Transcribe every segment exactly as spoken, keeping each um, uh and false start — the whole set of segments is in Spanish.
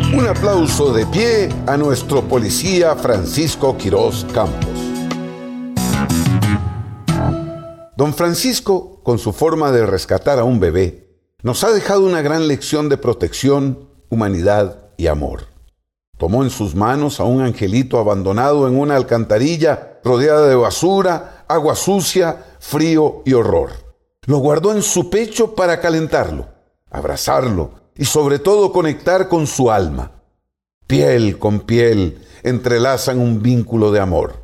Un aplauso de pie a nuestro policía Francisco Quirós Campos. Don Francisco, con su forma de rescatar a un bebé, nos ha dejado una gran lección de protección, humanidad y amor. Tomó en sus manos a un angelito abandonado en una alcantarilla rodeada de basura, agua sucia, frío y horror. Lo guardó en su pecho para calentarlo, abrazarlo y sobre todo conectar con su alma. Piel con piel entrelazan un vínculo de amor.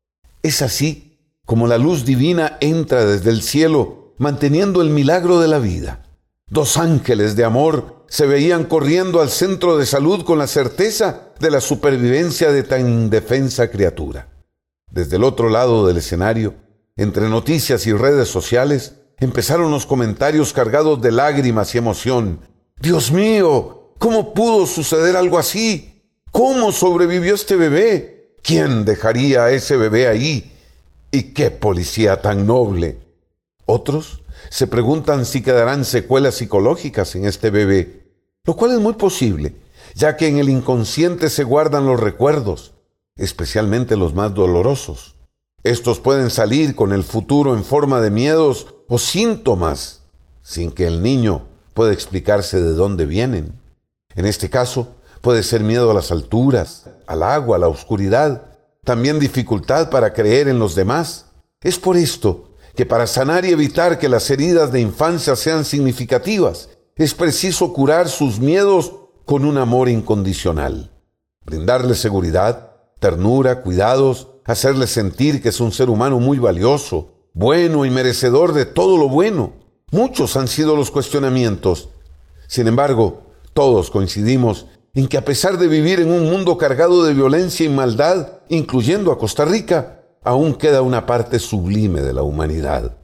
Es así como la luz divina entra desde el cielo, manteniendo el milagro de la vida. Dos ángeles de amor se veían corriendo al centro de salud con la certeza de la supervivencia de tan indefensa criatura. Desde el otro lado del escenario, entre noticias y redes sociales, empezaron los comentarios cargados de lágrimas y emoción. ¡Dios mío! ¿Cómo pudo suceder algo así? ¿Cómo sobrevivió este bebé? ¿Quién dejaría a ese bebé ahí? ¿Y qué policía tan noble? Otros se preguntan si quedarán secuelas psicológicas en este bebé, lo cual es muy posible, ya que en el inconsciente se guardan los recuerdos, especialmente los más dolorosos. Estos pueden salir con el futuro en forma de miedos o síntomas, sin que el niño pueda explicarse de dónde vienen. En este caso, puede ser miedo a las alturas, al agua, a la oscuridad, también dificultad para creer en los demás. Es por esto que para sanar y evitar que las heridas de infancia sean significativas, es preciso curar sus miedos con un amor incondicional. Brindarle seguridad, ternura, cuidados, hacerle sentir que es un ser humano muy valioso, bueno y merecedor de todo lo bueno. Muchos han sido los cuestionamientos. Sin embargo, todos coincidimos en que a pesar de vivir en un mundo cargado de violencia y maldad, incluyendo a Costa Rica, aún queda una parte sublime de la humanidad: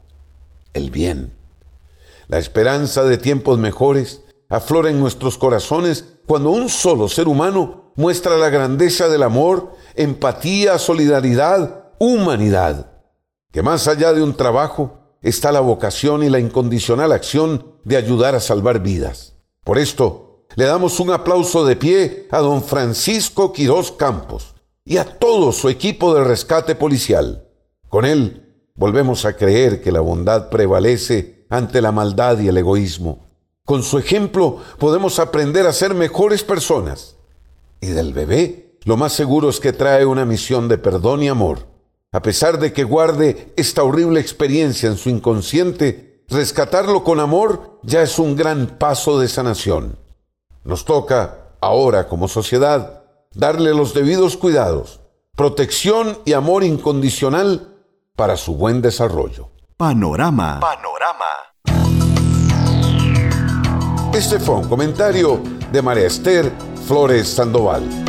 el bien. La esperanza de tiempos mejores aflora en nuestros corazones cuando un solo ser humano muestra la grandeza del amor, empatía, solidaridad, humanidad. Que más allá de un trabajo está la vocación y la incondicional acción de ayudar a salvar vidas. Por esto, le damos un aplauso de pie a don Francisco Quirós Campos y a todo su equipo de rescate policial. Con él, volvemos a creer que la bondad prevalece ante la maldad y el egoísmo. Con su ejemplo, podemos aprender a ser mejores personas. Y del bebé, lo más seguro es que trae una misión de perdón y amor. A pesar de que guarde esta horrible experiencia en su inconsciente, rescatarlo con amor ya es un gran paso de sanación. Nos toca, ahora como sociedad, darle los debidos cuidados, protección y amor incondicional para su buen desarrollo. Panorama. Panorama. Este fue un comentario de María Esther Flores Sandoval.